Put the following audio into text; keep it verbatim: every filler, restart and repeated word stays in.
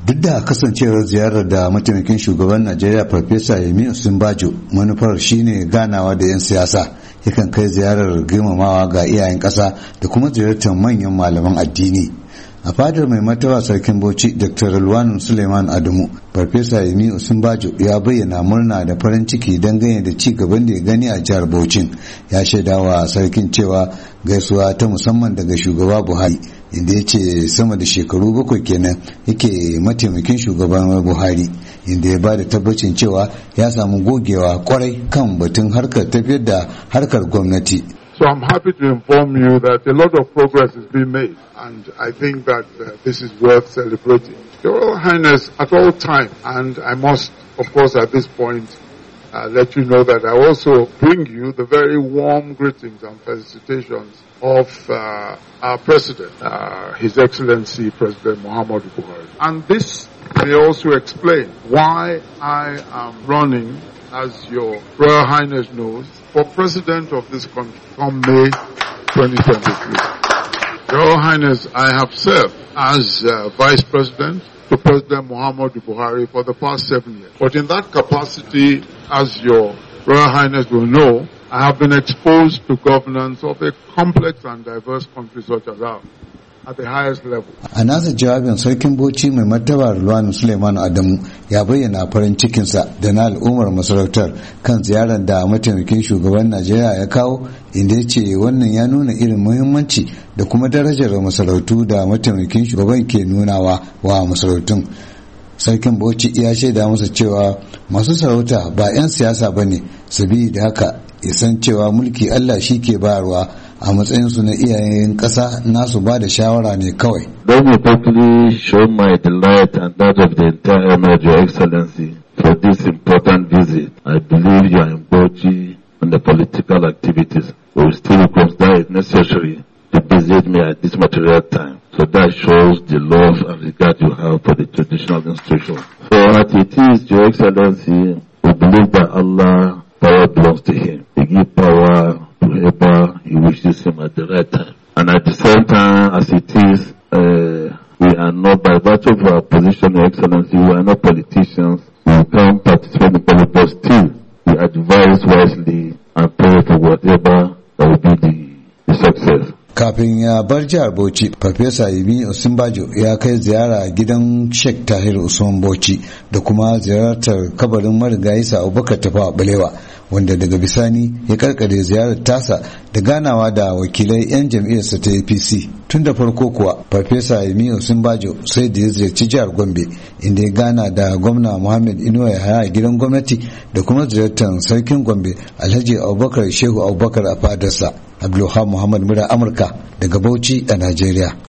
duk da kasancewar ziyarar da mataimakin shugaban najeriya farfesa yemi osinbajo manufar shine ganawa da 'yan siyasa, yakan kai ziyarar girmamawa ga iyayen ƙasa da kuma ziyartar manyan malaman addini. A fadar mai martaba sarkin bauchi dr Rilwanu Suleiman Adamu, farfesa yemi osinbajo ya bayyana murna da farin ciki dangane da ci gaban da ya gani a jihar Bauchin. Ya shaidawa sarkin cewa gaisuwa ta musamman daga shugaba Buhari, inda ya ce sama da shekaru bakwai kenan yake mataimakin shugaban Buhari, inda ya ba da tabbacin cewa ya samu gogewa kwarai kan batun harkar tafiyar da harkar gwamnati. So I'm happy to inform you that a lot of progress has been made, and I think that uh, this is worth celebrating. Your Royal Highness, at all times, and I must, of course, at this point, uh, let you know that I also bring you the very warm greetings and felicitations of uh, our President, uh, His Excellency President Muhammadu Buhari. And this may also explain why I am running, as your Royal Highness knows, for President of this country from May twenty twenty-three. Your Royal Highness, I have served as uh, Vice President to President Muhammadu Buhari for the past seven years. But in that capacity, as your Royal Highness will know, I have been exposed to governance of a complex and diverse country such as ours at the highest level. A nasa jawabin sarkin Bauchi mai martaba Rilwanu Suleiman Adamu ya bayyana farin cikinsa da na al'ummar masarautar kan ziyarar da mataimakin shugaban Najeriya ya kawo, inda ya ce wannan ya nuna irin muhimmanci da kuma darajar masarautu da mataimakin shugaban ke nunawa wa masarautun. Sarkin Bauchi ya shaida masa cewa masu sarauta ba 'yan siyasa ba ne, sabida haka ya san cewa mulki Allah shi ke bayarwa, a matsayinsu na iyayen ƙasa nasu ba da shawara ne kawai. Let me quickly show my delight and that of the entire Emirate, Your Excellency, for this important visit. I believe you are in Bauchi on the political activities, but we still consider it necessary to visit me at this material time. So that shows the love and regard you have for the traditional institution. For as it is, Your Excellency, we believe that Allah, power belongs to Him. He gives power to whoever He wishes Him at the right time. And at the same time, as it is, uh, we are not, by virtue of our position, Your Excellency, we are not politicians. We can't participate in politics, but still, we advise wisely and pray for whatever that will be the, the success. Kafin ya bar jihar Bauchi, Farfesa Yemi Osinbajo ya kai ziyara gidan Sheikh Tahir Usman Bauchi da kuma ziyartar kabarin marigayi Sa Abubakar Tafawa Balewa, wanda daga bisani ya karkare ziyarar tasa da ganawa da wakilai 'yan jam'iyyarsa ta A P C. Tun da farko kuwa Farfesa Yemi Osinbajo sai da ya ziyarci jihar Gombe, inda ya gana da gwamna Muhammad Inuwa Yahaya a gidan gwamnati da kuma ziyartar sarkin Gombe Alhaji Abubakar Shehu Abubakar a fadarsa. Abdulhamid Muhammad Mura Amurka daga Bauchi a Najeriya.